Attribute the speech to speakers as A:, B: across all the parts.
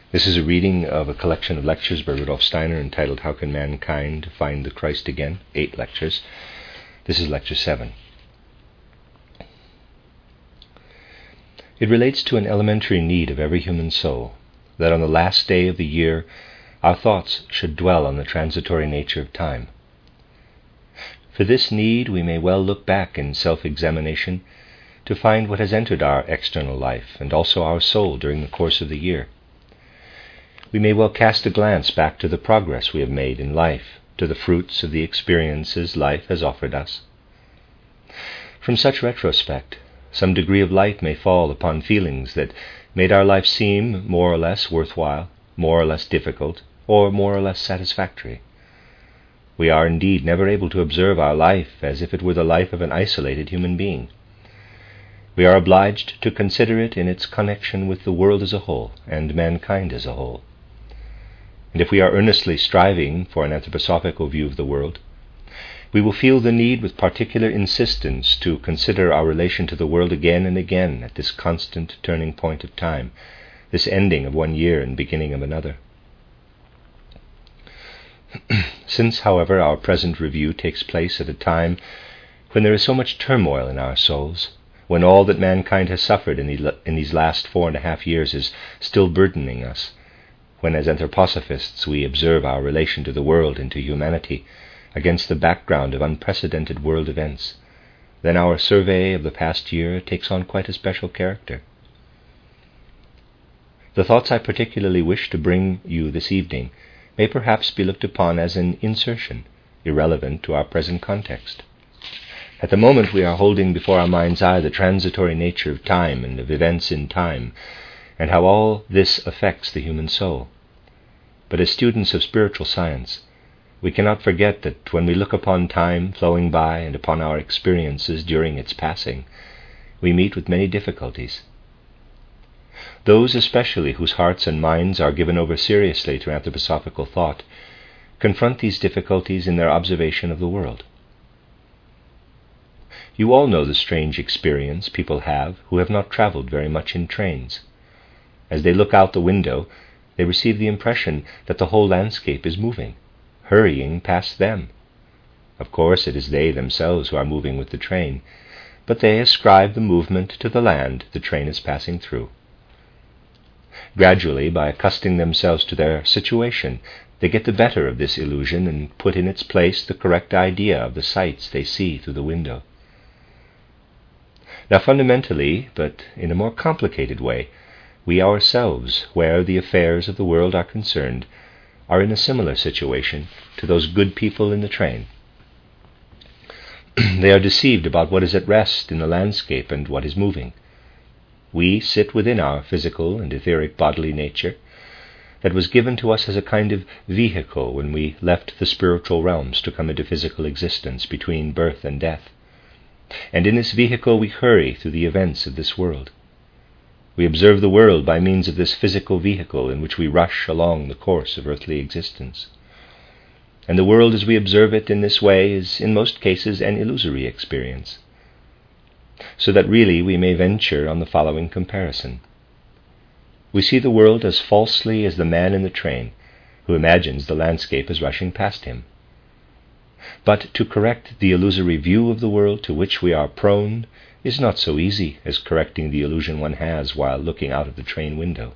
A: This is a reading of a collection of lectures by Rudolf Steiner entitled How Can Mankind Find the Christ Again? 8 lectures. This is lecture 7. It relates to an elementary need of every human soul, that on the last day of the year our thoughts should dwell on the transitory nature of time. For this need we may well look back in self-examination to find what has entered our external life and also our soul during the course of the year. We may well cast a glance back to the progress we have made in life, to the fruits of the experiences life has offered us. From such retrospect, some degree of light may fall upon feelings that made our life seem more or less worthwhile, more or less difficult, or more or less satisfactory. We are indeed never able to observe our life as if it were the life of an isolated human being. We are obliged to consider it in its connection with the world as a whole and mankind as a whole. And if we are earnestly striving for an anthroposophical view of the world, we will feel the need with particular insistence to consider our relation to the world again and again at this constant turning point of time, this ending of one year and beginning of another. Since, however, our present review takes place at a time when there is so much turmoil in our souls, when all that mankind has suffered in these last 4.5 years is still burdening us, when as anthroposophists we observe our relation to the world and to humanity against the background of unprecedented world events, then our survey of the past year takes on quite a special character. The thoughts I particularly wish to bring you this evening may perhaps be looked upon as an insertion, irrelevant to our present context. At the moment we are holding before our mind's eye the transitory nature of time and of events in time, and how all this affects the human soul. But as students of spiritual science, we cannot forget that when we look upon time flowing by and upon our experiences during its passing, we meet with many difficulties. Those especially whose hearts and minds are given over seriously to anthroposophical thought confront these difficulties in their observation of the world. You all know the strange experience people have who have not traveled very much in trains. As they look out the window, they receive the impression that the whole landscape is moving, hurrying past them. Of course, it is they themselves who are moving with the train, but they ascribe the movement to the land the train is passing through. Gradually, by accustoming themselves to their situation, they get the better of this illusion and put in its place the correct idea of the sights they see through the window. Now, fundamentally, but in a more complicated way, we ourselves, where the affairs of the world are concerned, are in a similar situation to those good people in the train. They are deceived about what is at rest in the landscape and what is moving. We sit within our physical and etheric bodily nature that was given to us as a kind of vehicle when we left the spiritual realms to come into physical existence between birth and death. And in this vehicle we hurry through the events of this world. We observe the world by means of this physical vehicle in which we rush along the course of earthly existence. And the world as we observe it in this way is in most cases an illusory experience. So that really we may venture on the following comparison. We see the world as falsely as the man in the train who imagines the landscape is rushing past him. But to correct the illusory view of the world to which we are prone is not so easy as correcting the illusion one has while looking out of the train window.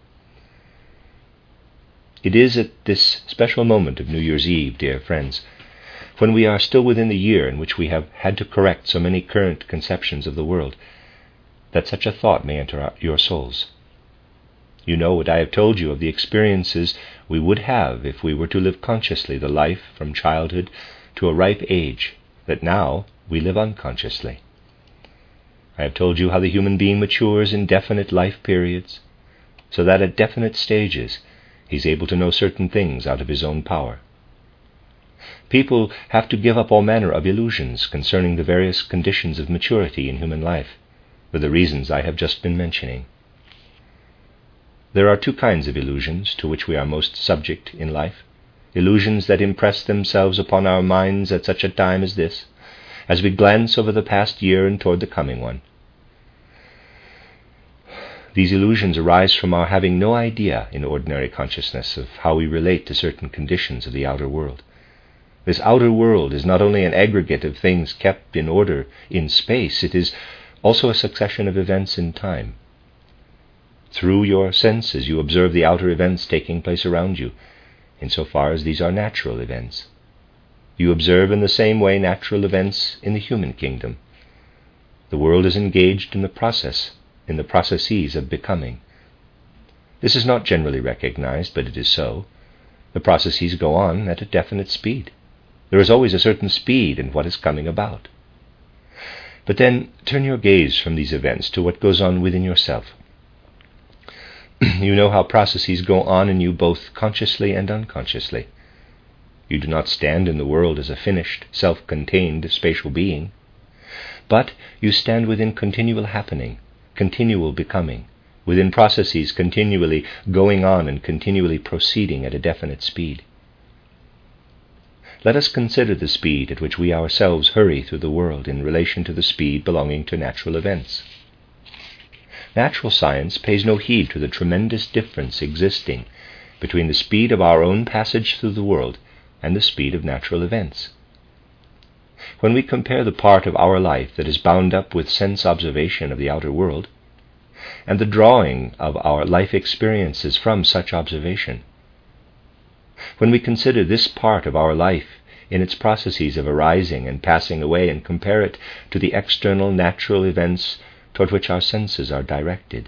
A: It is at this special moment of New Year's Eve, dear friends, when we are still within the year in which we have had to correct so many current conceptions of the world, that such a thought may enter your souls. You know what I have told you of the experiences we would have if we were to live consciously the life from childhood to a ripe age that now we live unconsciously. I have told you how the human being matures in definite life periods, so that at definite stages he is able to know certain things out of his own power. People have to give up all manner of illusions concerning the various conditions of maturity in human life, for the reasons I have just been mentioning. There are 2 kinds of illusions to which we are most subject in life, illusions that impress themselves upon our minds at such a time as this, as we glance over the past year and toward the coming one. These illusions arise from our having no idea in ordinary consciousness of how we relate to certain conditions of the outer world. This outer world is not only an aggregate of things kept in order in space, it is also a succession of events in time. Through your senses you observe the outer events taking place around you, insofar as these are natural events. You observe in the same way natural events in the human kingdom. The world is engaged in the processes of becoming. This is not generally recognized, but it is so. The processes go on at a definite speed. There is always a certain speed in what is coming about. But then turn your gaze from these events to what goes on within yourself. You know how processes go on in you both consciously and unconsciously. You do not stand in the world as a finished, self-contained spatial being, but you stand within continual happening, continual becoming, within processes continually going on and continually proceeding at a definite speed. Let us consider the speed at which we ourselves hurry through the world in relation to the speed belonging to natural events. Natural science pays no heed to the tremendous difference existing between the speed of our own passage through the world and the speed of natural events. When we compare the part of our life that is bound up with sense observation of the outer world, and the drawing of our life experiences from such observation, when we consider this part of our life in its processes of arising and passing away and compare it to the external natural events toward which our senses are directed,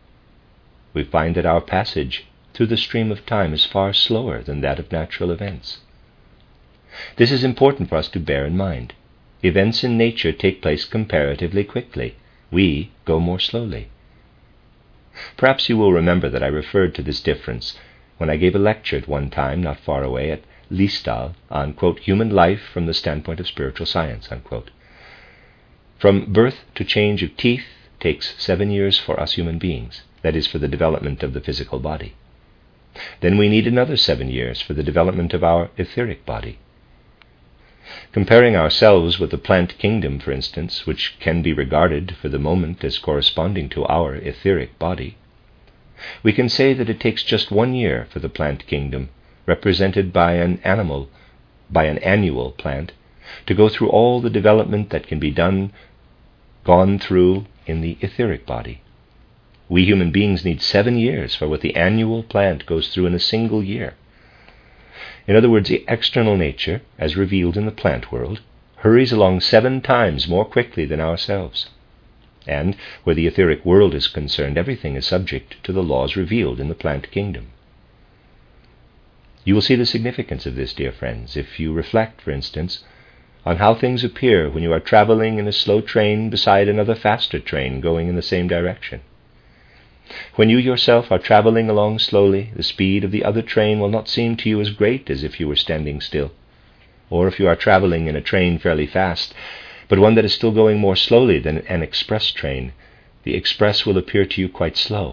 A: we find that our passage through the stream of time is far slower than that of natural events. This is important for us to bear in mind. Events in nature take place comparatively quickly. We go more slowly. Perhaps you will remember that I referred to this difference when I gave a lecture at one time not far away at Liestal on, quote, human life from the standpoint of spiritual science, unquote. From birth to change of teeth takes 7 years for us human beings, that is, for the development of the physical body. Then we need another 7 years for the development of our etheric body. Comparing ourselves with the plant kingdom, for instance, which can be regarded for the moment as corresponding to our etheric body, we can say that it takes just 1 year for the plant kingdom, represented by an annual plant, to go through all the development that can be gone through in the etheric body. We human beings need 7 years for what the annual plant goes through in a single year. In other words, the external nature, as revealed in the plant world, hurries along 7 times more quickly than ourselves. And where the etheric world is concerned, everything is subject to the laws revealed in the plant kingdom. You will see the significance of this, dear friends, if you reflect, for instance, on how things appear when you are traveling in a slow train beside another faster train going in the same direction. When you yourself are traveling along slowly, the speed of the other train will not seem to you as great as if you were standing still. Or if you are traveling in a train fairly fast, but one that is still going more slowly than an express train, the express will appear to you quite slow.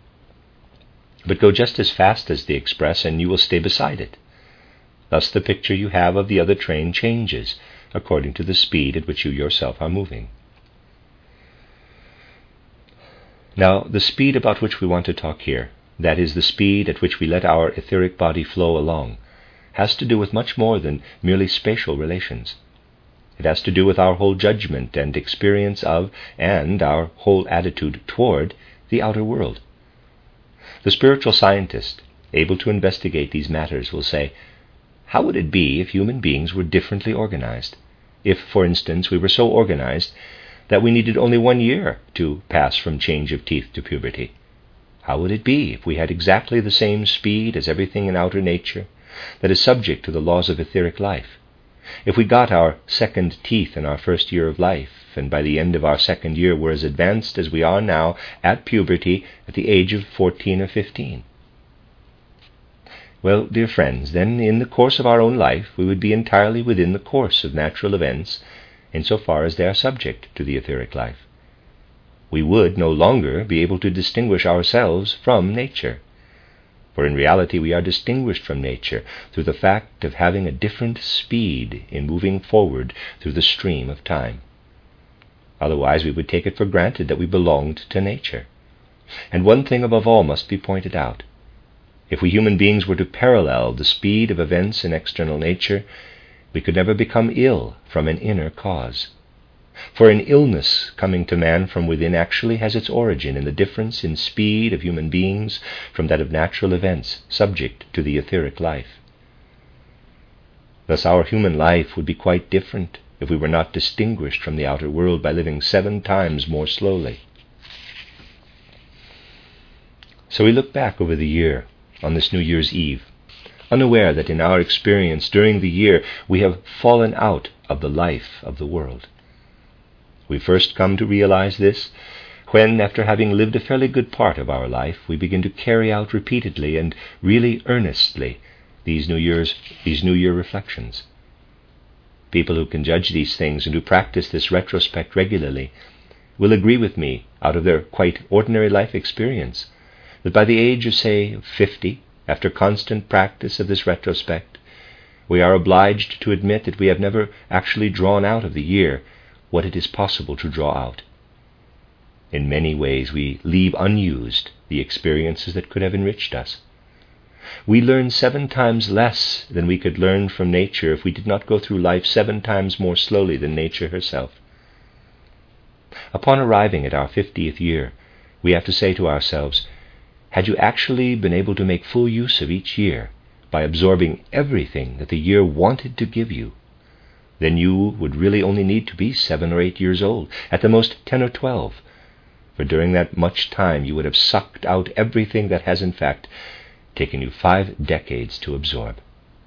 A: But go just as fast as the express and you will stay beside it. Thus the picture you have of the other train changes according to the speed at which you yourself are moving. Now, the speed about which we want to talk here, that is, the speed at which we let our etheric body flow along, has to do with much more than merely spatial relations. It has to do with our whole judgment and experience of, and our whole attitude toward, the outer world. The spiritual scientist, able to investigate these matters, will say, how would it be if human beings were differently organized? If, for instance, we were so organized that we needed only 1 year to pass from change of teeth to puberty? How would it be if we had exactly the same speed as everything in outer nature that is subject to the laws of etheric life? If we got our second teeth in our first year of life, and by the end of our second year were as advanced as we are now at puberty at the age of 14 or 15? Well, dear friends, then in the course of our own life we would be entirely within the course of natural events insofar as they are subject to the etheric life. We would no longer be able to distinguish ourselves from nature. For in reality we are distinguished from nature through the fact of having a different speed in moving forward through the stream of time. Otherwise we would take it for granted that we belonged to nature. And one thing above all must be pointed out. If we human beings were to parallel the speed of events in external nature, we could never become ill from an inner cause. For an illness coming to man from within actually has its origin in the difference in speed of human beings from that of natural events subject to the etheric life. Thus our human life would be quite different if we were not distinguished from the outer world by living 7 times more slowly. So we look back over the year on this New Year's Eve, unaware that in our experience during the year we have fallen out of the life of the world. We first come to realize this when, after having lived a fairly good part of our life, we begin to carry out repeatedly and really earnestly these New Year reflections. People who can judge these things and who practice this retrospect regularly will agree with me out of their quite ordinary life experience that by the age of, say, 50, after constant practice of this retrospect, we are obliged to admit that we have never actually drawn out of the year what it is possible to draw out. In many ways we leave unused the experiences that could have enriched us. We learn 7 times less than we could learn from nature if we did not go through life 7 times more slowly than nature herself. Upon arriving at our 50th year, we have to say to ourselves, had you actually been able to make full use of each year by absorbing everything that the year wanted to give you, then you would really only need to be 7 or 8 years old, at the most 10 or 12, for during that much time you would have sucked out everything that has in fact taken you 5 decades to absorb.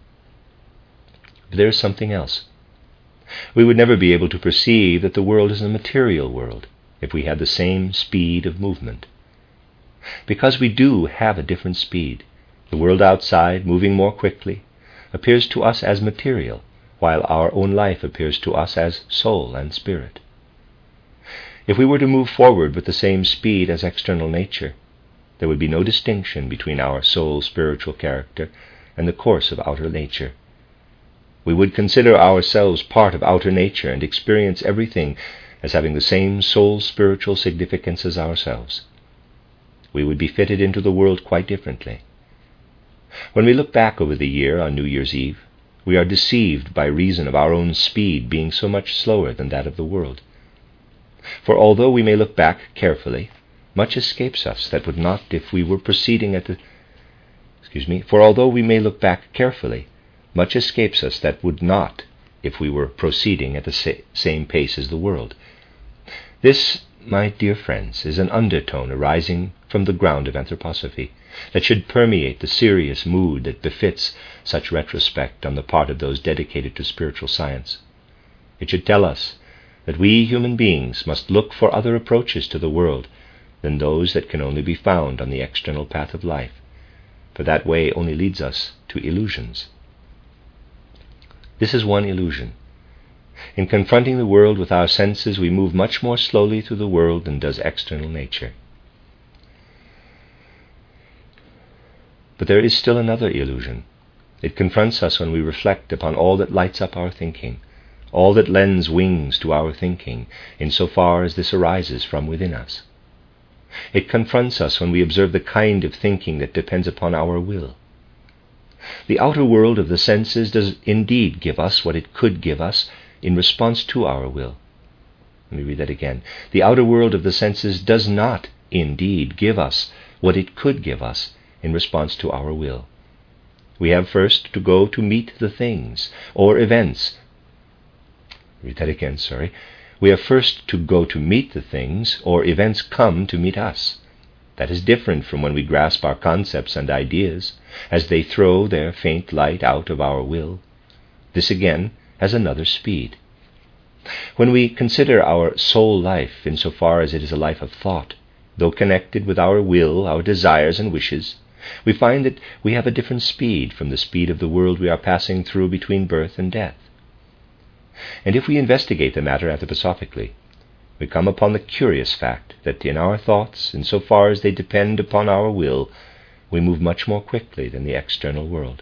A: But there is something else. We would never be able to perceive that the world is a material world if we had the same speed of movement. Because we do have a different speed, the world outside, moving more quickly, appears to us as material, while our own life appears to us as soul and spirit. If we were to move forward with the same speed as external nature, there would be no distinction between our soul-spiritual character and the course of outer nature. We would consider ourselves part of outer nature and experience everything as having the same soul-spiritual significance as ourselves. We would be fitted into the world quite differently. When we look back over the year on New Year's Eve, we are deceived by reason of our own speed being so much slower than that of the world. For although we may look back carefully, much escapes us that would not if we were proceeding at the... For although we may look back carefully, much escapes us that would not if we were proceeding at the same pace as the world. This, my dear friends, is an undertone arising from the ground of anthroposophy that should permeate the serious mood that befits such retrospect on the part of those dedicated to spiritual science. It should tell us that we human beings must look for other approaches to the world than those that can only be found on the external path of life, for that way only leads us to illusions. This is one illusion. In confronting the world with our senses, we move much more slowly through the world than does external nature. But there is still another illusion. It confronts us when we reflect upon all that lights up our thinking, all that lends wings to our thinking, insofar as this arises from within us. It confronts us when we observe the kind of thinking that depends upon our will. The outer world of the senses does indeed give us what it could give us in response to our will. Let me read that again. The outer world of the senses does not indeed give us what it could give us in response to our will. We have first to go to meet the things or events. Read that again, sorry. We have first to go to meet the things or events come to meet us. That is different from when we grasp our concepts and ideas as they throw their faint light out of our will. This again has another speed. When we consider our soul life insofar as it is a life of thought, though connected with our will, our desires and wishes, we find that we have a different speed from the speed of the world we are passing through between birth and death. And if we investigate the matter anthroposophically, we come upon the curious fact that in our thoughts, insofar as they depend upon our will, we move much more quickly than the external world.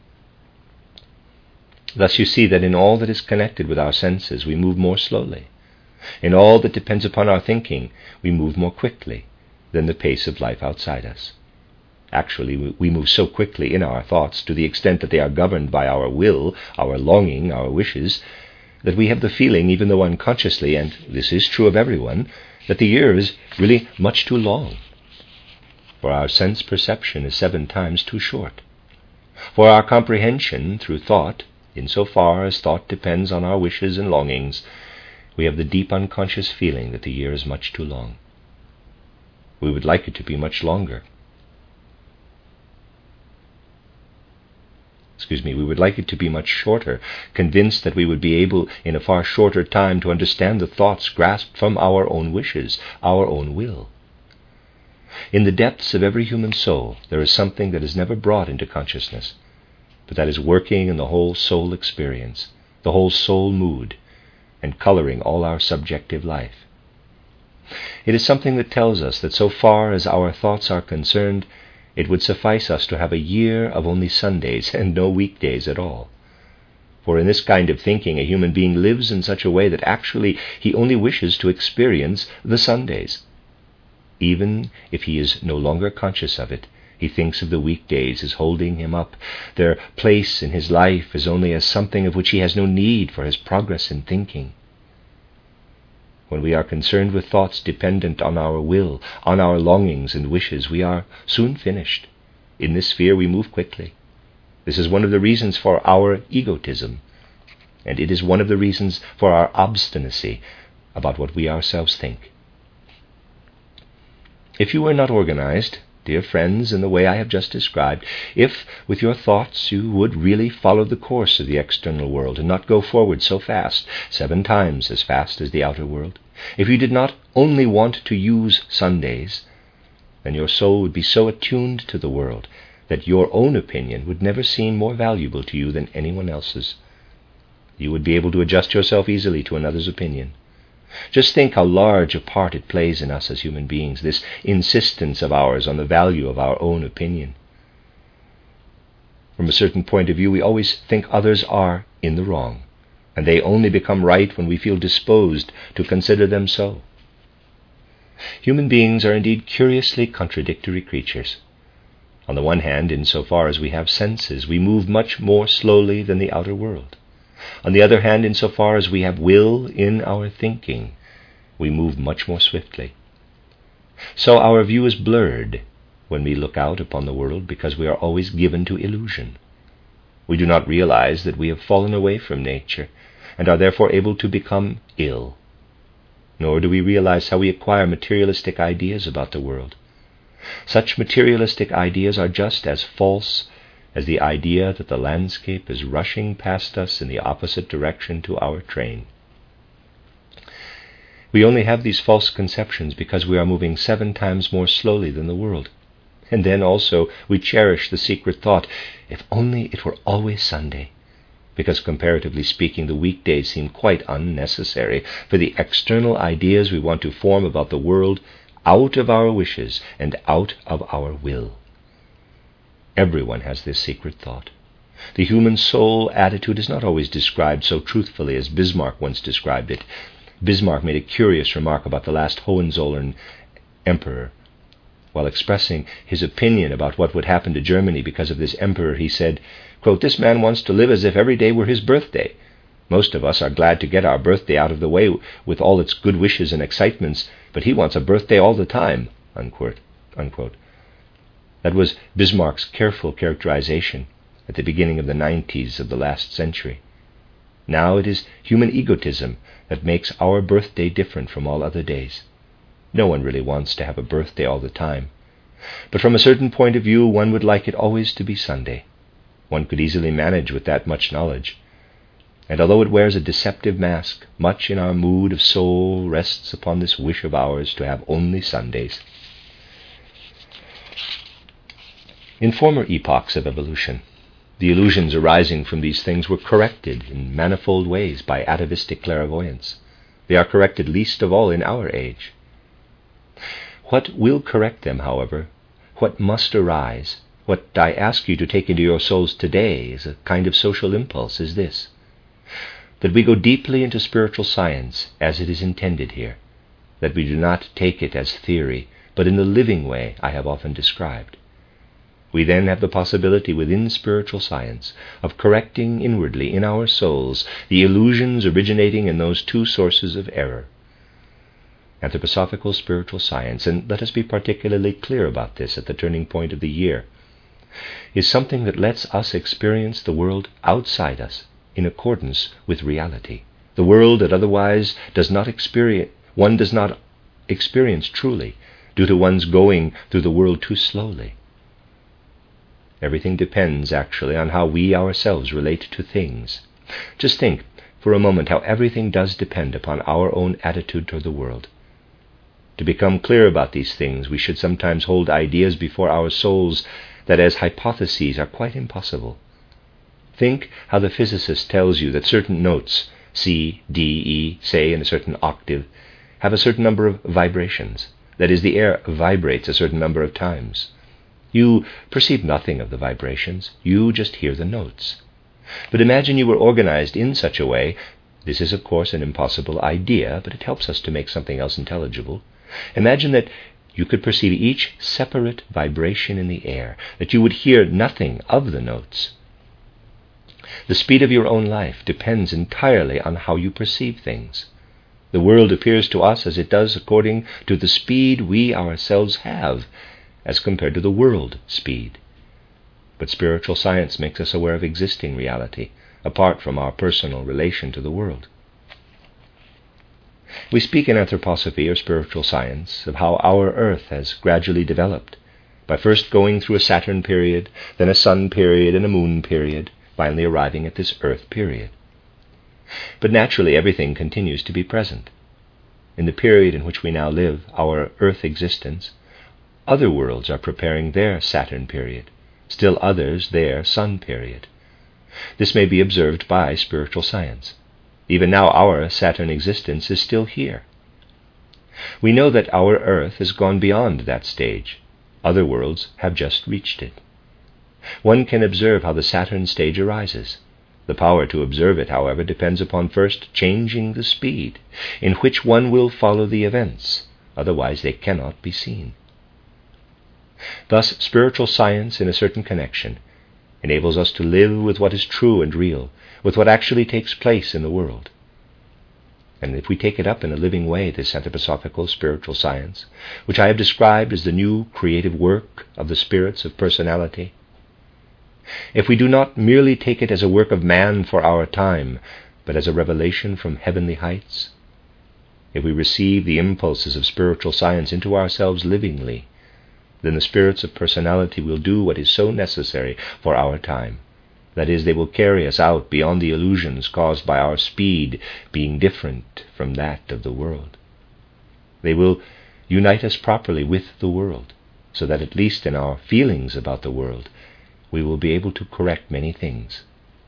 A: Thus you see that in all that is connected with our senses, we move more slowly. In all that depends upon our thinking, we move more quickly. than the pace of life outside us. Actually, we move so quickly in our thoughts, to the extent that they are governed by our will, our longing, our wishes, that we have the feeling, even though unconsciously, and this is true of everyone, that the year is really much too long. For our sense perception is 7 times too short. For our comprehension through thought, insofar as thought depends on our wishes and longings, we have the deep unconscious feeling that the year is much too long. We would like it to be much longer. We would like it to be much shorter, convinced that we would be able in a far shorter time to understand the thoughts grasped from our own wishes, our own will. In the depths of every human soul there is something that is never brought into consciousness, but that is working in the whole soul experience, the whole soul mood, and coloring all our subjective life. It is something that tells us that so far as our thoughts are concerned, it would suffice us to have a year of only Sundays and no weekdays at all. For in this kind of thinking, a human being lives in such a way that actually he only wishes to experience the Sundays. Even if he is no longer conscious of it, he thinks of the weekdays as holding him up. Their place in his life is only as something of which he has no need for his progress in thinking. When we are concerned with thoughts dependent on our will, on our longings and wishes, we are soon finished. In this sphere we move quickly. This is one of the reasons for our egotism, and it is one of the reasons for our obstinacy about what we ourselves think. If you were not organized, dear friends, in the way I have just described, if with your thoughts you would really follow the course of the external world and not go forward so fast, 7 times as fast as the outer world, if you did not only want to use Sundays, then your soul would be so attuned to the world that your own opinion would never seem more valuable to you than anyone else's. You would be able to adjust yourself easily to another's opinion. Just think how large a part it plays in us as human beings, this insistence of ours on the value of our own opinion. From a certain point of view, we always think others are in the wrong, and they only become right when we feel disposed to consider them so. Human beings are indeed curiously contradictory creatures. On the one hand, insofar as we have senses, we move much more slowly than the outer world. On the other hand, insofar as we have will in our thinking, we move much more swiftly. So our view is blurred when we look out upon the world because we are always given to illusion. We do not realize that we have fallen away from nature and are therefore able to become ill. Nor do we realize how we acquire materialistic ideas about the world. Such materialistic ideas are just as false as the idea that the landscape is rushing past us in the opposite direction to our train. We only have these false conceptions because we are moving 7 times more slowly than the world. And then also we cherish the secret thought, if only it were always Sunday, because comparatively speaking the weekdays seem quite unnecessary for the external ideas we want to form about the world out of our wishes and out of our will. Everyone has this secret thought. The human soul attitude is not always described so truthfully as Bismarck once described it. Bismarck made a curious remark about the last Hohenzollern emperor. While expressing his opinion about what would happen to Germany because of this emperor, he said, quote, "This man wants to live as if every day were his birthday. Most of us are glad to get our birthday out of the way with all its good wishes and excitements, but he wants a birthday all the time," unquote. That was Bismarck's careful characterization at the beginning of the 90s of the last century. Now it is human egotism that makes our birthday different from all other days. No one really wants to have a birthday all the time. But from a certain point of view, one would like it always to be Sunday. One could easily manage with that much knowledge. And although it wears a deceptive mask, much in our mood of soul rests upon this wish of ours to have only Sundays. In former epochs of evolution, the illusions arising from these things were corrected in manifold ways by atavistic clairvoyance. They are corrected least of all in our age. What will correct them, however, what must arise, what I ask you to take into your souls today as a kind of social impulse is this, that we go deeply into spiritual science as it is intended here, that we do not take it as theory, but in the living way I have often described. We then have the possibility within spiritual science of correcting inwardly in our souls the illusions originating in those two sources of error. Anthroposophical spiritual science, and let us be particularly clear about this at the turning point of the year, is something that lets us experience the world outside us in accordance with reality, the world that otherwise one does not experience truly due to one's going through the world too slowly. Everything depends, actually, on how we ourselves relate to things. Just think for a moment how everything does depend upon our own attitude toward the world. To become clear about these things, we should sometimes hold ideas before our souls that as hypotheses are quite impossible. Think how the physicist tells you that certain notes, C, D, E, say in a certain octave, have a certain number of vibrations. That is, the air vibrates a certain number of times. You perceive nothing of the vibrations, you just hear the notes. But imagine you were organized in such a way. This is, of course, an impossible idea, but it helps us to make something else intelligible. Imagine that you could perceive each separate vibration in the air, that you would hear nothing of the notes. The speed of your own life depends entirely on how you perceive things. The world appears to us as it does according to the speed we ourselves have, as compared to the world speed. But spiritual science makes us aware of existing reality, apart from our personal relation to the world. We speak in anthroposophy or spiritual science of how our earth has gradually developed, by first going through a Saturn period, then a Sun period and a Moon period, finally arriving at this Earth period. But naturally everything continues to be present. In the period in which we now live, our Earth existence, other worlds are preparing their Saturn period, still others their Sun period. This may be observed by spiritual science. Even now our Saturn existence is still here. We know that our Earth has gone beyond that stage. Other worlds have just reached it. One can observe how the Saturn stage arises. The power to observe it, however, depends upon first changing the speed in which one will follow the events. Otherwise they cannot be seen. Thus, spiritual science, in a certain connection, enables us to live with what is true and real, with what actually takes place in the world. And if we take it up in a living way, this anthroposophical spiritual science, which I have described as the new creative work of the spirits of personality, if we do not merely take it as a work of man for our time, but as a revelation from heavenly heights, if we receive the impulses of spiritual science into ourselves livingly, then the spirits of personality will do what is so necessary for our time. That is, they will carry us out beyond the illusions caused by our speed being different from that of the world. They will unite us properly with the world, so that at least in our feelings about the world, we will be able to correct many things.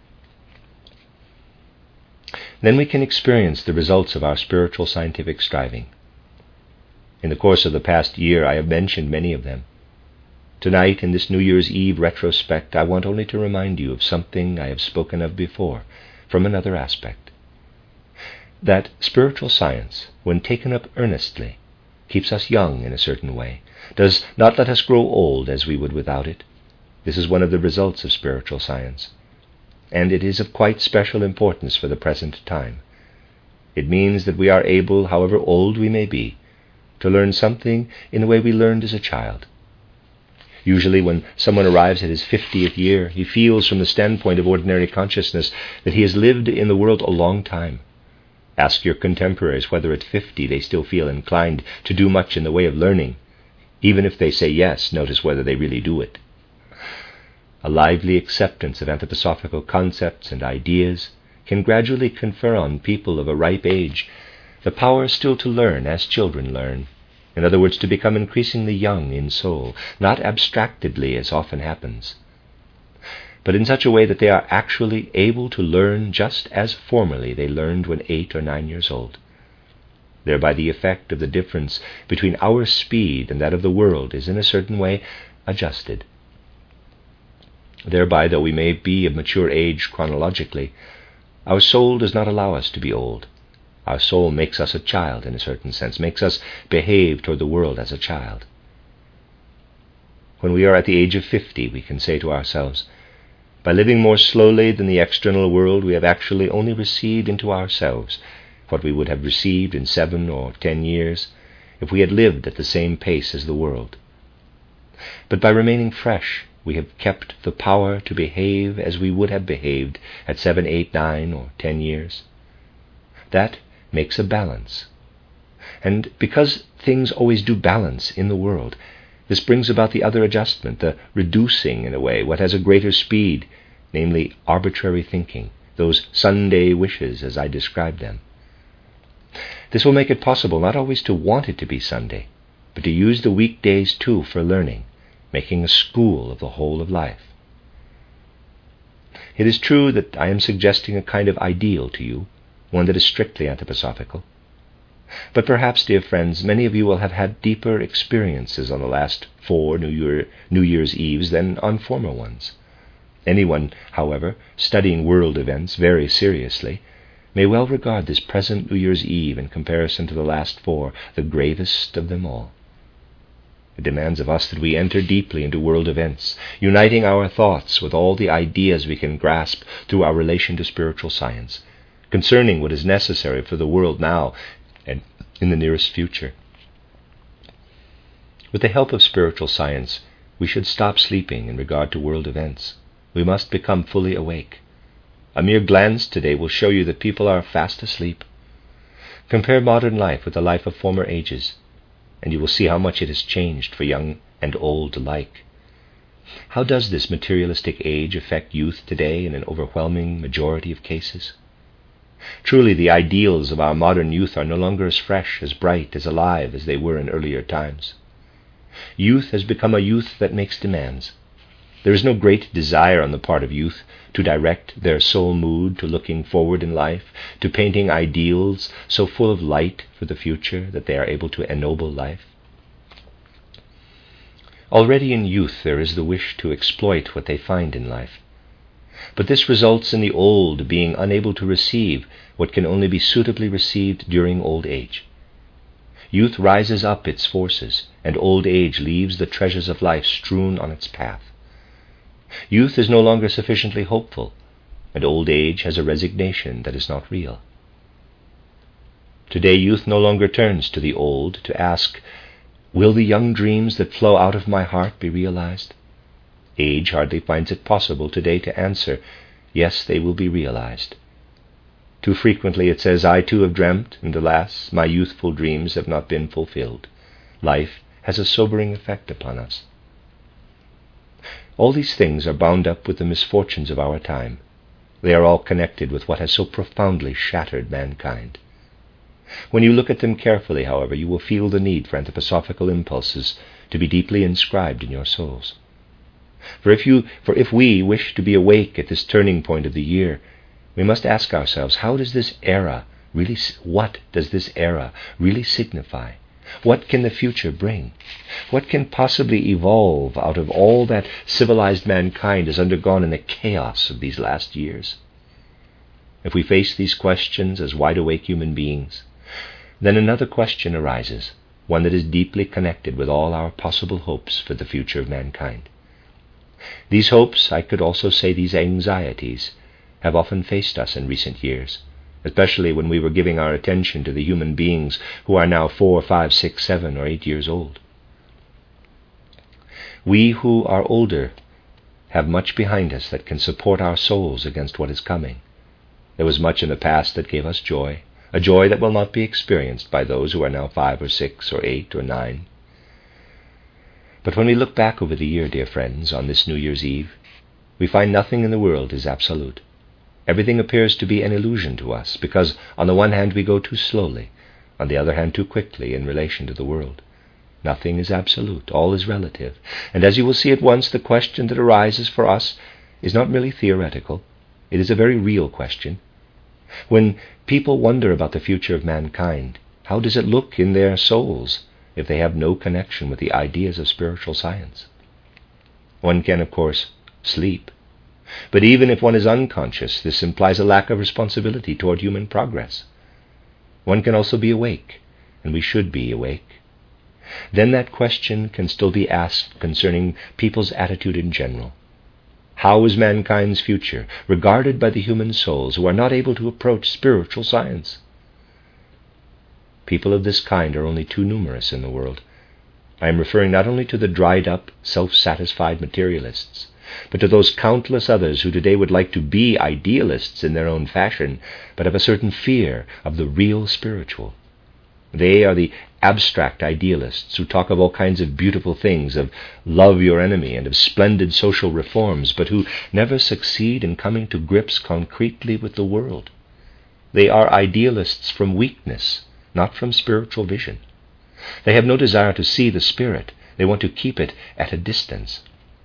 A: Then we can experience the results of our spiritual scientific striving. In the course of the past year, I have mentioned many of them. Tonight, in this New Year's Eve retrospect, I want only to remind you of something I have spoken of before, from another aspect. That spiritual science, when taken up earnestly, keeps us young in a certain way, does not let us grow old as we would without it. This is one of the results of spiritual science, and it is of quite special importance for the present time. It means that we are able, however old we may be, to learn something in the way we learned as a child. Usually when someone arrives at his 50th year, he feels from the standpoint of ordinary consciousness that he has lived in the world a long time. Ask your contemporaries whether at 50 they still feel inclined to do much in the way of learning. Even if they say yes, notice whether they really do it. A lively acceptance of anthroposophical concepts and ideas can gradually confer on people of a ripe age the power still to learn as children learn. In other words, to become increasingly young in soul, not abstractedly as often happens, but in such a way that they are actually able to learn just as formerly they learned when 8 or 9 years old. Thereby the effect of the difference between our speed and that of the world is in a certain way adjusted. Thereby, though we may be of mature age chronologically, our soul does not allow us to be old. Our soul makes us a child in a certain sense, makes us behave toward the world as a child. When we are at the age of 50, we can say to ourselves, by living more slowly than the external world, we have actually only received into ourselves what we would have received in 7 or 10 years if we had lived at the same pace as the world. But by remaining fresh, we have kept the power to behave as we would have behaved at 7, 8, 9, or 10 years. That makes a balance. And because things always do balance in the world, this brings about the other adjustment, the reducing, in a way, what has a greater speed, namely arbitrary thinking, those Sunday wishes as I described them. This will make it possible not always to want it to be Sunday, but to use the weekdays too for learning, making a school of the whole of life. It is true that I am suggesting a kind of ideal to you, one that is strictly anthroposophical. But perhaps, dear friends, many of you will have had deeper experiences on the last 4 New Year's Eves than on former ones. Anyone, however, studying world events very seriously may well regard this present New Year's Eve in comparison to the last 4 the gravest of them all. It demands of us that we enter deeply into world events, uniting our thoughts with all the ideas we can grasp through our relation to spiritual science, concerning what is necessary for the world now and in the nearest future. With the help of spiritual science, we should stop sleeping in regard to world events. We must become fully awake. A mere glance today will show you that people are fast asleep. Compare modern life with the life of former ages, and you will see how much it has changed for young and old alike. How does this materialistic age affect youth today in an overwhelming majority of cases? Truly, the ideals of our modern youth are no longer as fresh, as bright, as alive as they were in earlier times. Youth has become a youth that makes demands. There is no great desire on the part of youth to direct their sole mood to looking forward in life, to painting ideals so full of light for the future that they are able to ennoble life. Already in youth there is the wish to exploit what they find in life. But this results in the old being unable to receive what can only be suitably received during old age. Youth rises up its forces, and old age leaves the treasures of life strewn on its path. Youth is no longer sufficiently hopeful, and old age has a resignation that is not real. Today youth no longer turns to the old to ask, will the young dreams that flow out of my heart be realized? Age hardly finds it possible today to answer, yes, they will be realized. Too frequently it says, I too have dreamt, and alas, my youthful dreams have not been fulfilled. Life has a sobering effect upon us. All these things are bound up with the misfortunes of our time. They are all connected with what has so profoundly shattered mankind. When you look at them carefully, however, you will feel the need for anthroposophical impulses to be deeply inscribed in your souls. For if we wish to be awake at this turning point of the year, we must ask ourselves, what does this era really signify? What can the future bring? What can possibly evolve out of all that civilized mankind has undergone in the chaos of these last years? If we face these questions as wide-awake human beings, then another question arises, one that is deeply connected with all our possible hopes for the future of mankind. These hopes, I could also say these anxieties, have often faced us in recent years, especially when we were giving our attention to the human beings who are now 4, 5, 6, 7, or 8 years old. We who are older have much behind us that can support our souls against what is coming. There was much in the past that gave us joy, a joy that will not be experienced by those who are now 5 or 6 or 8 or 9. But when we look back over the year, dear friends, on this New Year's Eve, we find nothing in the world is absolute. Everything appears to be an illusion to us, because on the one hand we go too slowly, on the other hand too quickly in relation to the world. Nothing is absolute, all is relative, and as you will see at once, the question that arises for us is not merely theoretical, it is a very real question. When people wonder about the future of mankind, how does it look in their souls if they have no connection with the ideas of spiritual science? One can, of course, sleep. But even if one is unconscious, this implies a lack of responsibility toward human progress. One can also be awake, and we should be awake. then that question can still be asked concerning people's attitude in general. How is mankind's future regarded by the human souls who are not able to approach spiritual science? People of this kind are only too numerous in the world. I am referring not only to the dried-up, self-satisfied materialists, but to those countless others who today would like to be idealists in their own fashion, but have a certain fear of the real spiritual. They are the abstract idealists who talk of all kinds of beautiful things, of love your enemy and of splendid social reforms, but who never succeed in coming to grips concretely with the world. They are idealists from weakness, not from spiritual vision. They have no desire to see the spirit. They want to keep it at a distance.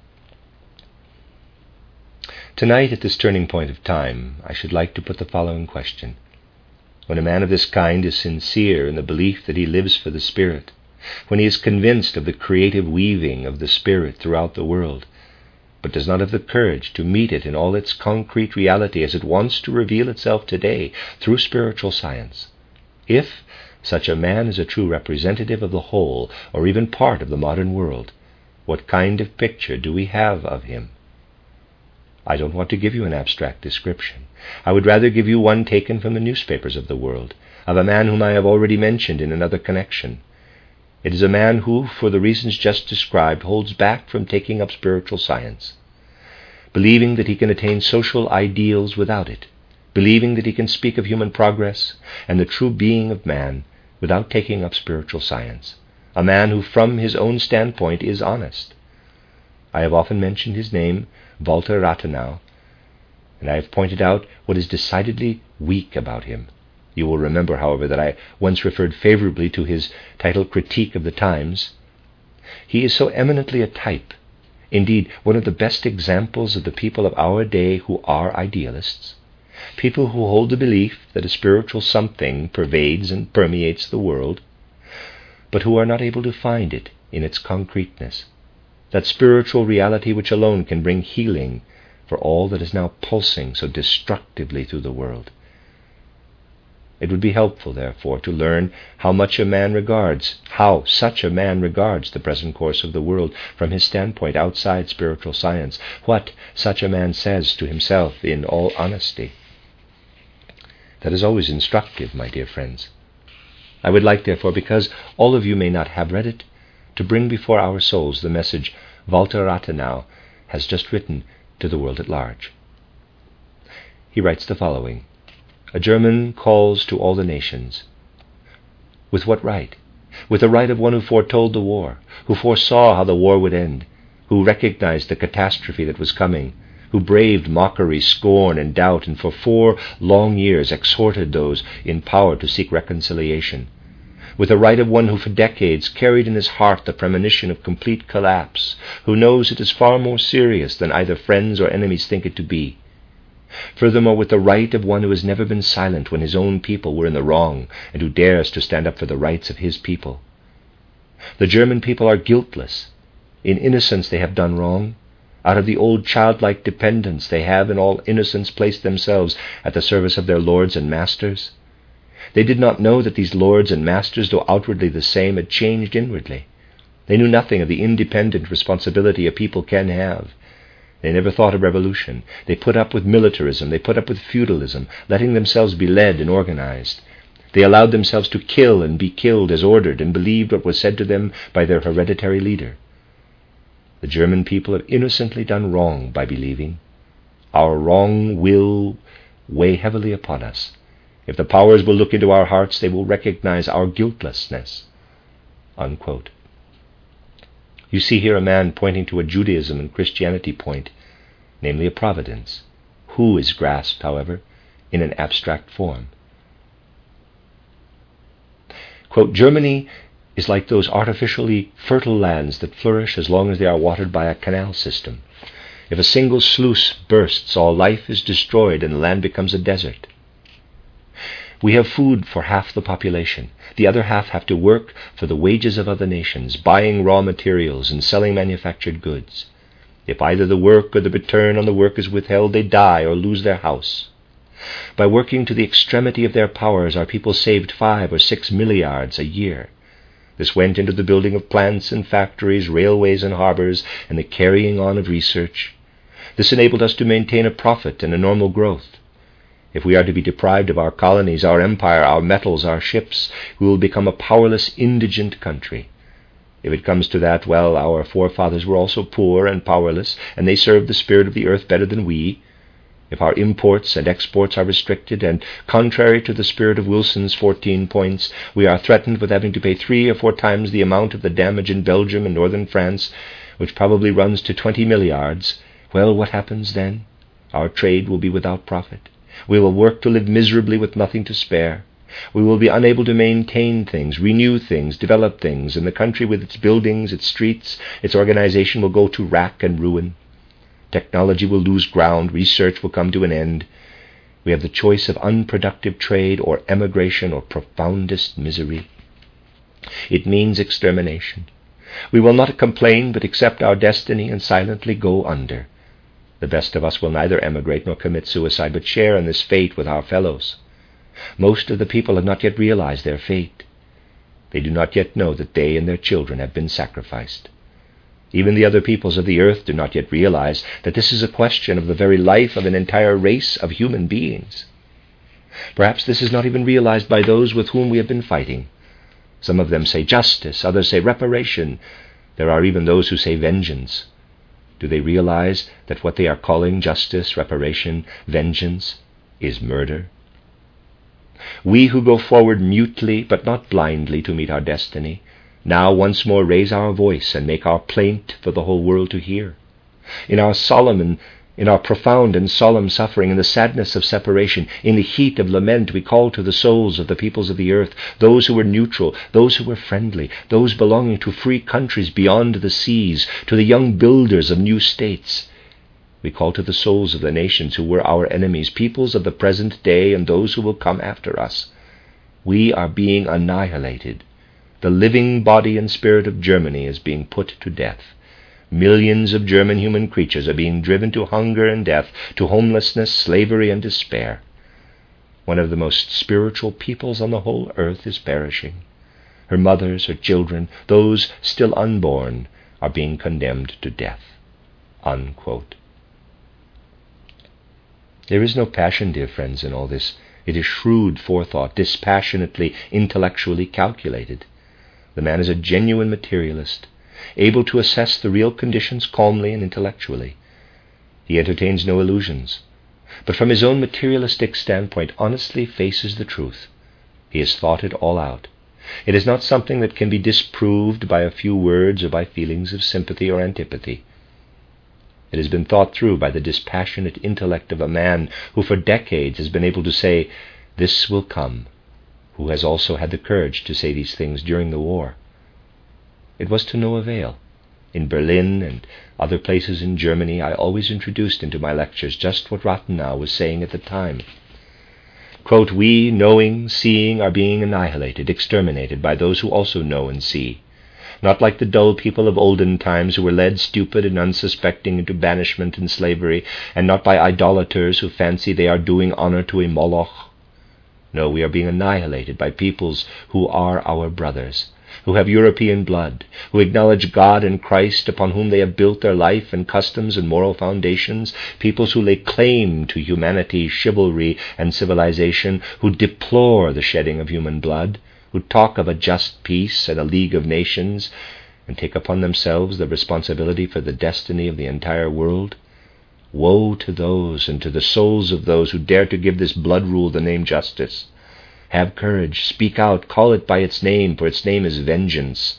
A: Tonight, at this turning point of time, I should like to put the following question. When a man of this kind is sincere in the belief that he lives for the Spirit, when he is convinced of the creative weaving of the Spirit throughout the world, but does not have the courage to meet it in all its concrete reality as it wants to reveal itself today through spiritual science, if such a man is a true representative of the whole or even part of the modern world, what kind of picture do we have of him? I don't want to give you an abstract description. I would rather give you one taken from the newspapers of the world, of a man whom I have already mentioned in another connection. It is a man who, for the reasons just described, holds back from taking up spiritual science, believing that he can attain social ideals without it, believing that he can speak of human progress and the true being of man without taking up spiritual science, a man who from his own standpoint is honest. I have often mentioned his name, Walter Rathenau, and I have pointed out what is decidedly weak about him. You will remember, however, that I once referred favorably to his title Critique of the Times. He is so eminently a type, indeed one of the best examples of the people of our day who are idealists, people who hold the belief that a spiritual something pervades and permeates the world, but who are not able to find it in its concreteness, that spiritual reality which alone can bring healing for all that is now pulsing so destructively through the world. It would be helpful, therefore, to learn how such a man regards the present course of the world from his standpoint outside spiritual science, what such a man says to himself in all honesty. That is always instructive, my dear friends. I would like, therefore, because all of you may not have read it, to bring before our souls the message Walter Rathenau has just written to the world at large. He writes the following. A German calls to all the nations. With what right? With the right of one who foretold the war, who foresaw how the war would end, who recognized the catastrophe that was coming, who braved mockery, scorn, and doubt, and for 4 long years exhorted those in power to seek reconciliation, with the right of one who for decades carried in his heart the premonition of complete collapse, who knows it is far more serious than either friends or enemies think it to be. Furthermore, with the right of one who has never been silent when his own people were in the wrong, and who dares to stand up for the rights of his people. The German people are guiltless. In innocence they have done wrong. Out of the old childlike dependence they have in all innocence placed themselves at the service of their lords and masters. They did not know that these lords and masters, though outwardly the same, had changed inwardly. They knew nothing of the independent responsibility a people can have. They never thought of revolution. They put up with militarism. They put up with feudalism, letting themselves be led and organized. They allowed themselves to kill and be killed as ordered, and believed what was said to them by their hereditary leader. The German people have innocently done wrong by believing. Our wrong will weigh heavily upon us. If the powers will look into our hearts, they will recognize our guiltlessness." Unquote. You see here a man pointing to a Judaism and Christianity point, namely a providence, who is grasped, however, in an abstract form. Quote, "Germany is like those artificially fertile lands that flourish as long as they are watered by a canal system. If a single sluice bursts, all life is destroyed and the land becomes a desert. We have food for half the population. The other half have to work for the wages of other nations, buying raw materials and selling manufactured goods. If either the work or the return on the work is withheld, they die or lose their house. By working to the extremity of their powers, our people saved 5 or 6 milliards a year. This went into the building of plants and factories, railways and harbors, and the carrying on of research. This enabled us to maintain a profit and a normal growth. If we are to be deprived of our colonies, our empire, our metals, our ships, we will become a powerless, indigent country. If it comes to that, well, our forefathers were also poor and powerless, and they served the spirit of the earth better than we. If our imports and exports are restricted, and contrary to the spirit of Wilson's 14 points, we are threatened with having to pay 3 or 4 times the amount of the damage in Belgium and northern France, which probably runs to 20 milliards, well, what happens then? Our trade will be without profit. We will work to live miserably with nothing to spare. We will be unable to maintain things, renew things, develop things, and the country with its buildings, its streets, its organization will go to rack and ruin. Technology will lose ground, research will come to an end. We have the choice of unproductive trade or emigration or profoundest misery. It means extermination. We will not complain, but accept our destiny and silently go under. The best of us will neither emigrate nor commit suicide, but share in this fate with our fellows. Most of the people have not yet realized their fate. They do not yet know that they and their children have been sacrificed. Even the other peoples of the earth do not yet realize that this is a question of the very life of an entire race of human beings. Perhaps this is not even realized by those with whom we have been fighting. Some of them say justice, others say reparation. There are even those who say vengeance. Do they realize that what they are calling justice, reparation, vengeance is murder? We who go forward mutely but not blindly to meet our destiny now once more raise our voice and make our plaint for the whole world to hear. In our profound and solemn suffering, in the sadness of separation, in the heat of lament, we call to the souls of the peoples of the earth, those who were neutral, those who were friendly, those belonging to free countries beyond the seas, to the young builders of new states. We call to the souls of the nations who were our enemies, peoples of the present day and those who will come after us. We are being annihilated. The living body and spirit of Germany is being put to death. Millions of German human creatures are being driven to hunger and death, to homelessness, slavery, and despair. One of the most spiritual peoples on the whole earth is perishing. Her mothers, her children, those still unborn, are being condemned to death." Unquote. There is no passion, dear friends, in all this. It is shrewd forethought, dispassionately, intellectually calculated. The man is a genuine materialist, able to assess the real conditions calmly and intellectually. He entertains no illusions, but from his own materialistic standpoint honestly faces the truth. He has thought it all out. It is not something that can be disproved by a few words or by feelings of sympathy or antipathy. It has been thought through by the dispassionate intellect of a man who for decades has been able to say, "This will come," who has also had the courage to say these things during the war. It was to no avail. In Berlin and other places in Germany, I always introduced into my lectures just what Rathenau was saying at the time. Quote, "We, knowing, seeing, are being annihilated, exterminated by those who also know and see. Not like the dull people of olden times who were led stupid and unsuspecting into banishment and slavery, and not by idolaters who fancy they are doing honor to a Moloch. No, we are being annihilated by peoples who are our brothers, who have European blood, who acknowledge God and Christ upon whom they have built their life and customs and moral foundations, peoples who lay claim to humanity, chivalry, and civilization, who deplore the shedding of human blood, who talk of a just peace and a League of Nations, and take upon themselves the responsibility for the destiny of the entire world. Woe to those and to the souls of those who dare to give this blood rule the name justice. Have courage, speak out, call it by its name, for its name is vengeance.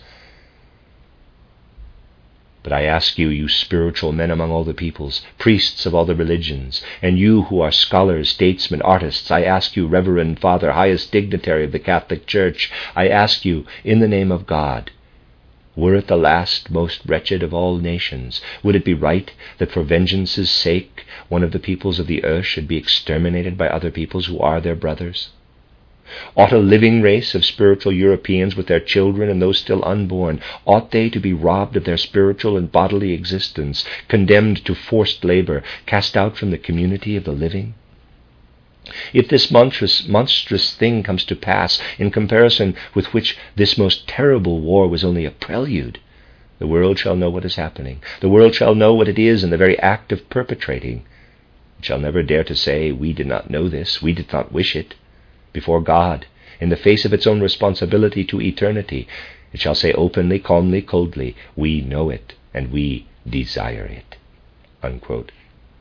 A: But I ask you, you spiritual men among all the peoples, priests of all the religions, and you who are scholars, statesmen, artists, I ask you, Reverend Father, highest dignitary of the Catholic Church, I ask you, in the name of God, were it the last, most wretched of all nations, would it be right that for vengeance's sake one of the peoples of the earth should be exterminated by other peoples who are their brothers? Ought a living race of spiritual Europeans with their children and those still unborn, ought they to be robbed of their spiritual and bodily existence, condemned to forced labor, cast out from the community of the living? If this monstrous thing comes to pass, in comparison with which this most terrible war was only a prelude, the world shall know what is happening. The world shall know what it is in the very act of perpetrating. It shall never dare to say, we did not know this, we did not wish it. Before God, in the face of its own responsibility to eternity, it shall say openly, calmly, coldly, we know it, and we desire it. Unquote.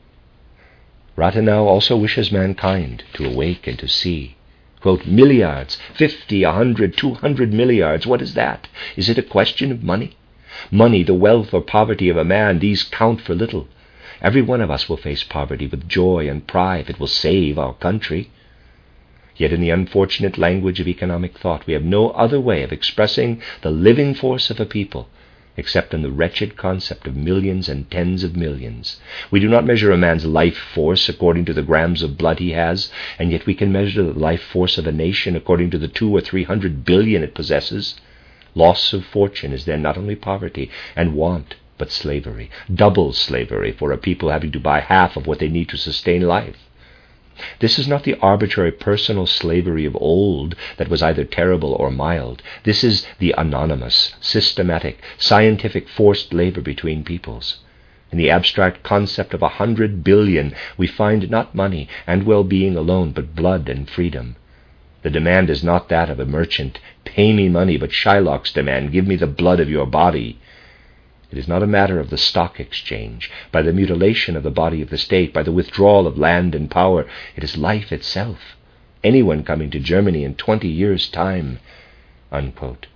A: Rathenau also wishes mankind to awake and to see. Quote, milliards, 50, 100, 200 milliards, what is that? Is it a question of money? Money, the wealth or poverty of a man, these count for little. Every one of us will face poverty with joy and pride if it will save our country. Yet in the unfortunate language of economic thought, we have no other way of expressing the living force of a people except in the wretched concept of millions and tens of millions. We do not measure a man's life force according to the grams of blood he has, and yet we can measure the life force of a nation according to the 200 or 300 billion it possesses. Loss of fortune is then not only poverty and want, but slavery, double slavery for a people having to buy half of what they need to sustain life. This is not the arbitrary personal slavery of old that was either terrible or mild. This is the anonymous, systematic, scientific forced labor between peoples. In the abstract concept of 100 billion, we find not money and well-being alone, but blood and freedom. The demand is not that of a merchant, pay me money, but Shylock's demand, give me the blood of your body. It is not a matter of the stock exchange, by the mutilation of the body of the state, by the withdrawal of land and power. It is life itself. Anyone coming to Germany in 20 years' time. Unquote.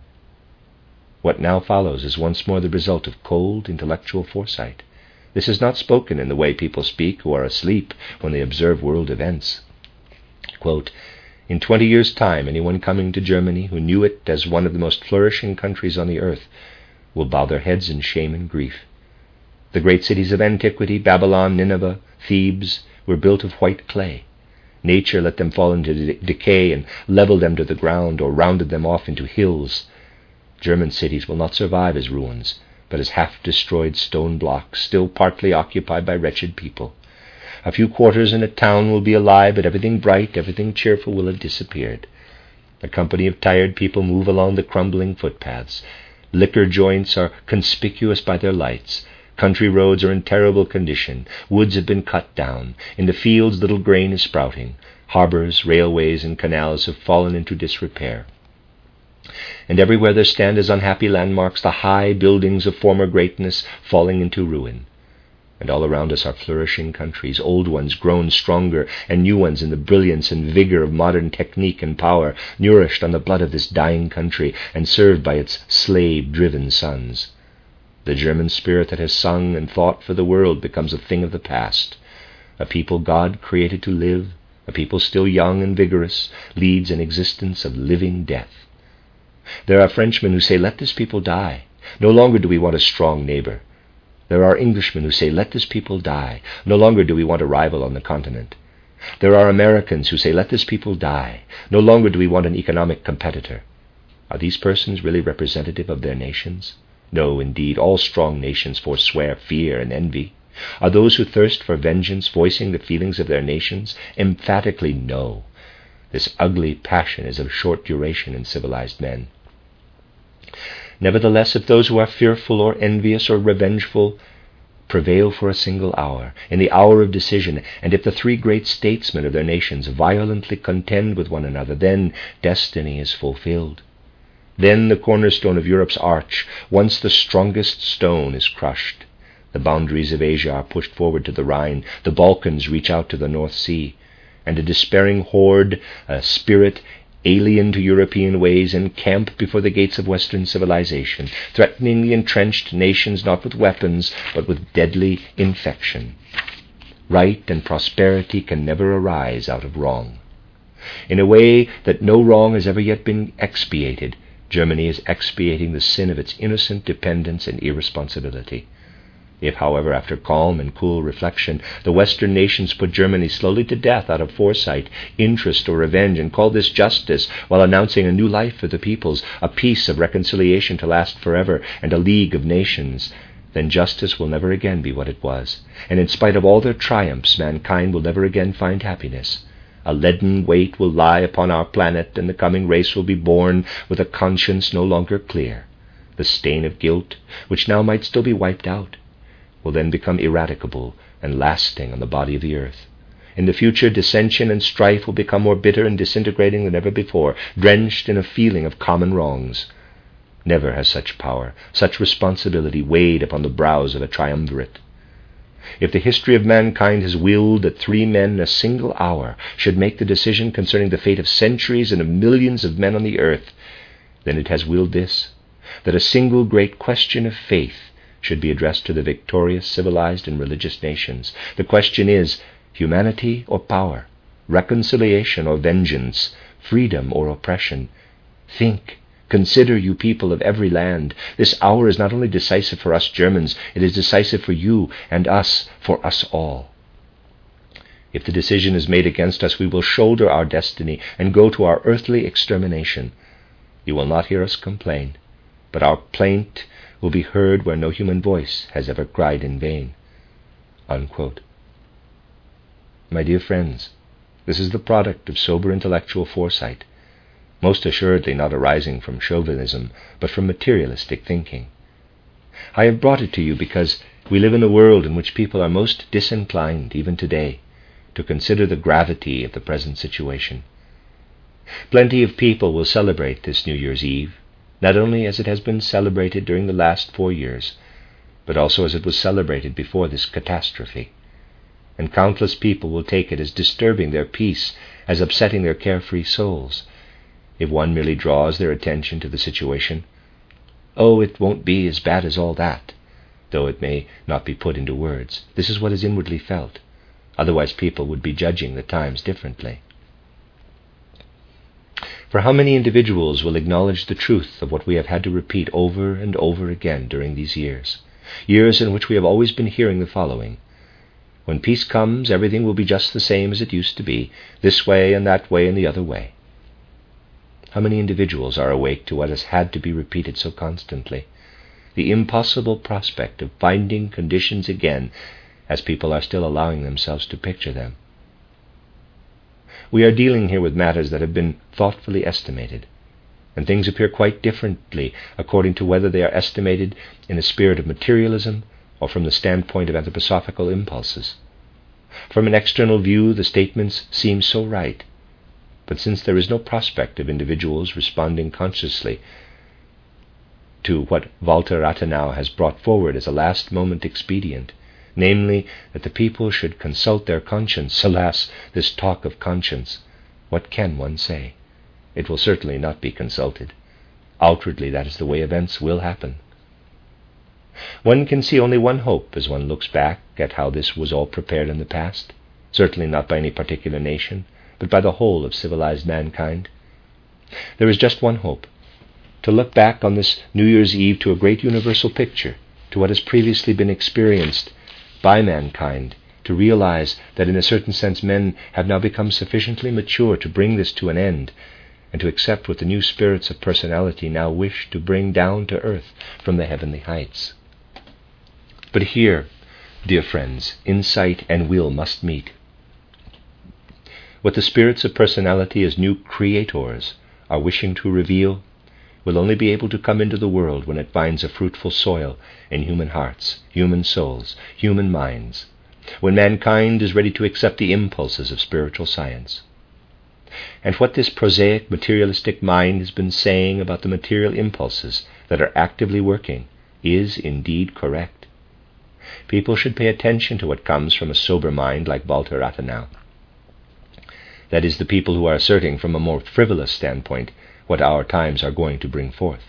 A: What now follows is once more the result of cold intellectual foresight. This is not spoken in the way people speak who are asleep when they observe world events. Quote, in 20 years' time, anyone coming to Germany who knew it as one of the most flourishing countries on the earth will bow their heads in shame and grief. The great cities of antiquity, Babylon, Nineveh, Thebes, were built of white clay. Nature let them fall into decay and leveled them to the ground or rounded them off into hills. German cities will not survive as ruins, but as half-destroyed stone blocks, still partly occupied by wretched people. A few quarters in a town will be alive, but everything bright, everything cheerful will have disappeared. A company of tired people move along the crumbling footpaths. Liquor joints are conspicuous by their lights. Country roads are in terrible condition. Woods have been cut down. In the fields little grain is sprouting. Harbors, railways, and canals have fallen into disrepair. And everywhere there stand as unhappy landmarks the high buildings of former greatness falling into ruin. And all around us are flourishing countries, old ones grown stronger, and new ones in the brilliance and vigor of modern technique and power, nourished on the blood of this dying country and served by its slave-driven sons. The German spirit that has sung and thought for the world becomes a thing of the past. A people God created to live, a people still young and vigorous, leads an existence of living death. There are Frenchmen who say, let this people die. No longer do we want a strong neighbor. There are Englishmen who say, let this people die. No longer do we want a rival on the continent. There are Americans who say, let this people die. No longer do we want an economic competitor. Are these persons really representative of their nations? No, indeed, all strong nations forswear fear and envy. Are those who thirst for vengeance voicing the feelings of their nations? Emphatically no. This ugly passion is of short duration in civilized men. Nevertheless, if those who are fearful or envious or revengeful prevail for a single hour, in the hour of decision, and if the three great statesmen of their nations violently contend with one another, then destiny is fulfilled. Then the cornerstone of Europe's arch, once the strongest stone, is crushed. The boundaries of Asia are pushed forward to the Rhine, the Balkans reach out to the North Sea, and a despairing horde, a spirit alien to European ways, encamp before the gates of Western civilization, threatening the entrenched nations not with weapons, but with deadly infection. Right and prosperity can never arise out of wrong. In a way that no wrong has ever yet been expiated, Germany is expiating the sin of its innocent dependence and irresponsibility. If, however, after calm and cool reflection, the Western nations put Germany slowly to death out of foresight, interest, or revenge, and call this justice, while announcing a new life for the peoples, a peace of reconciliation to last forever, and a league of nations, then justice will never again be what it was, and in spite of all their triumphs, mankind will never again find happiness. A leaden weight will lie upon our planet, and the coming race will be born with a conscience no longer clear. The stain of guilt, which now might still be wiped out, will then become ineradicable and lasting on the body of the earth. In the future, dissension and strife will become more bitter and disintegrating than ever before, drenched in a feeling of common wrongs. Never has such power, such responsibility weighed upon the brows of a triumvirate. If the history of mankind has willed that 3 men in a single hour should make the decision concerning the fate of centuries and of millions of men on the earth, then it has willed this, that a single great question of faith should be addressed to the victorious, civilized, and religious nations. The question is, humanity or power, reconciliation or vengeance, freedom or oppression. Think, consider, you people of every land. This hour is not only decisive for us Germans, it is decisive for you and us, for us all. If the decision is made against us, we will shoulder our destiny and go to our earthly extermination. You will not hear us complain, but our plaint will be heard where no human voice has ever cried in vain." Unquote. My dear friends, this is the product of sober intellectual foresight, most assuredly not arising from chauvinism, but from materialistic thinking. I have brought it to you because we live in a world in which people are most disinclined, even today, to consider the gravity of the present situation. Plenty of people will celebrate this New Year's Eve, not only as it has been celebrated during the last 4 years, but also as it was celebrated before this catastrophe. And countless people will take it as disturbing their peace, as upsetting their carefree souls. If one merely draws their attention to the situation, "Oh, it won't be as bad as all that," though it may not be put into words. This is what is inwardly felt. Otherwise people would be judging the times differently. For how many individuals will acknowledge the truth of what we have had to repeat over and over again during these years? Years in which we have always been hearing the following: when peace comes, everything will be just the same as it used to be, this way and that way and the other way. How many individuals are awake to what has had to be repeated so constantly? The impossible prospect of finding conditions again as people are still allowing themselves to picture them. We are dealing here with matters that have been thoughtfully estimated, and things appear quite differently according to whether they are estimated in a spirit of materialism or from the standpoint of anthroposophical impulses. From an external view, the statements seem so right, but since there is no prospect of individuals responding consciously to what Walter Rathenau has brought forward as a last-moment expedient, namely, that the people should consult their conscience. Alas, this talk of conscience! What can one say? It will certainly not be consulted. Outwardly, that is the way events will happen. One can see only one hope as one looks back at how this was all prepared in the past, certainly not by any particular nation, but by the whole of civilized mankind. There is just one hope: to look back on this New Year's Eve to a great universal picture, to what has previously been experienced by mankind, to realize that in a certain sense men have now become sufficiently mature to bring this to an end, and to accept what the new spirits of personality now wish to bring down to earth from the heavenly heights. But here, dear friends, insight and will must meet. What the spirits of personality as new creators are wishing to reveal will only be able to come into the world when it finds a fruitful soil in human hearts, human souls, human minds, when mankind is ready to accept the impulses of spiritual science. And what this prosaic, materialistic mind has been saying about the material impulses that are actively working is indeed correct. People should pay attention to what comes from a sober mind like Walter Rathenau. That is, the people who are asserting from a more frivolous standpoint what our times are going to bring forth.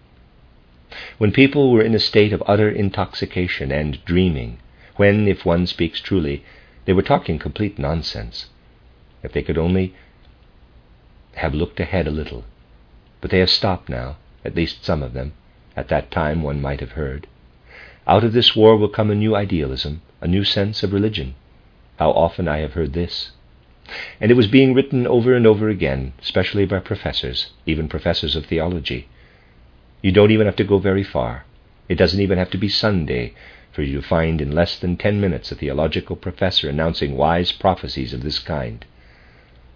A: When people were in a state of utter intoxication and dreaming, when, if one speaks truly, they were talking complete nonsense, if they could only have looked ahead a little. But they have stopped now, at least some of them. At that time one might have heard. Out of this war will come a new idealism, a new sense of religion. How often I have heard this. And it was being written over and over again, especially by professors, even professors of theology. You don't even have to go very far. It doesn't even have to be Sunday for you to find in less than 10 minutes a theological professor announcing wise prophecies of this kind.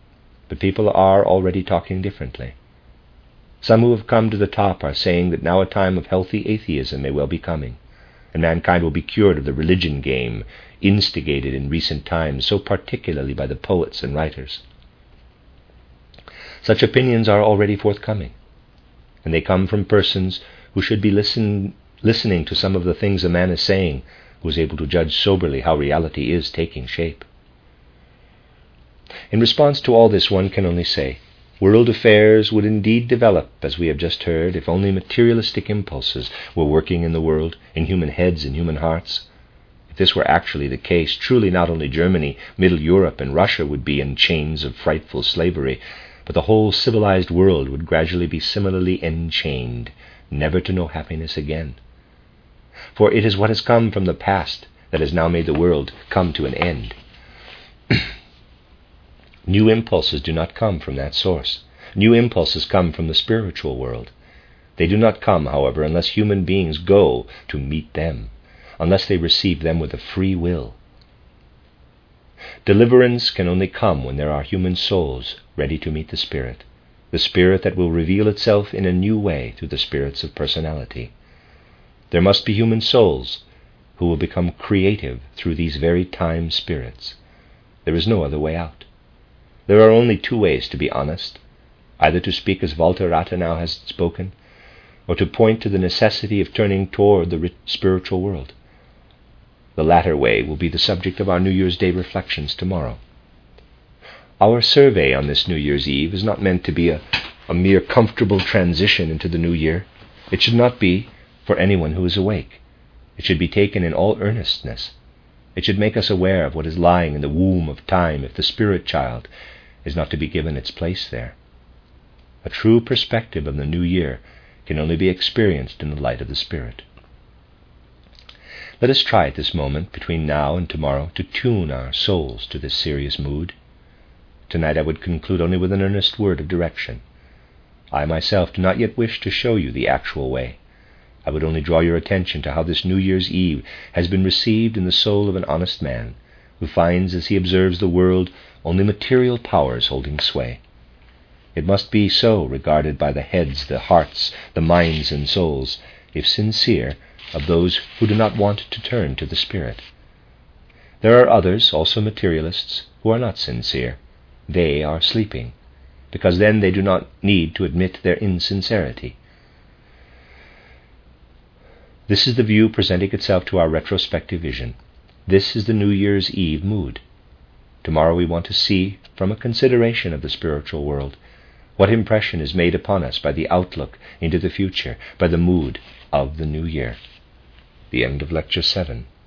A: but people are already talking differently. Some who have come to the top are saying that now a time of healthy atheism may well be coming, and mankind will be cured of the religion game instigated in recent times, so particularly by the poets and writers. Such opinions are already forthcoming, and they come from persons who should be listening to some of the things a man is saying, who is able to judge soberly how reality is taking shape. In response to all this, one can only say, world affairs would indeed develop, as we have just heard, if only materialistic impulses were working in the world, in human heads and human hearts. If this were actually the case, truly not only Germany, Middle Europe, and Russia would be in chains of frightful slavery, but the whole civilized world would gradually be similarly enchained, never to know happiness again. For it is what has come from the past that has now made the world come to an end. New impulses do not come from that source. New impulses come from the spiritual world. They do not come, however, unless human beings go to meet them, unless they receive them with a free will. Deliverance can only come when there are human souls ready to meet the Spirit that will reveal itself in a new way through the spirits of personality. There must be human souls who will become creative through these very time spirits. There is no other way out. There are only two ways to be honest, either to speak as Walter Rathenau has spoken, or to point to the necessity of turning toward the spiritual world. The latter way will be the subject of our New Year's Day reflections tomorrow. Our survey on this New Year's Eve is not meant to be a mere comfortable transition into the new year. It should not be for anyone who is awake. It should be taken in all earnestness. It should make us aware of what is lying in the womb of time if the spirit child is not to be given its place there. A true perspective of the new year can only be experienced in the light of the Spirit. Let us try at this moment, between now and tomorrow, to tune our souls to this serious mood. Tonight I would conclude only with an earnest word of direction. I myself do not yet wish to show you the actual way. I would only draw your attention to how this New Year's Eve has been received in the soul of an honest man, who finds as he observes the world only material powers holding sway. It must be so regarded by the heads, the hearts, the minds and souls, if sincere, of those who do not want to turn to the Spirit. There are others, also materialists, who are not sincere. They are sleeping, because then they do not need to admit their insincerity. This is the view presenting itself to our retrospective vision. This is the New Year's Eve mood. Tomorrow we want to see, from a consideration of the spiritual world, what impression is made upon us by the outlook into the future, by the mood of the new year. The end of Lecture 7.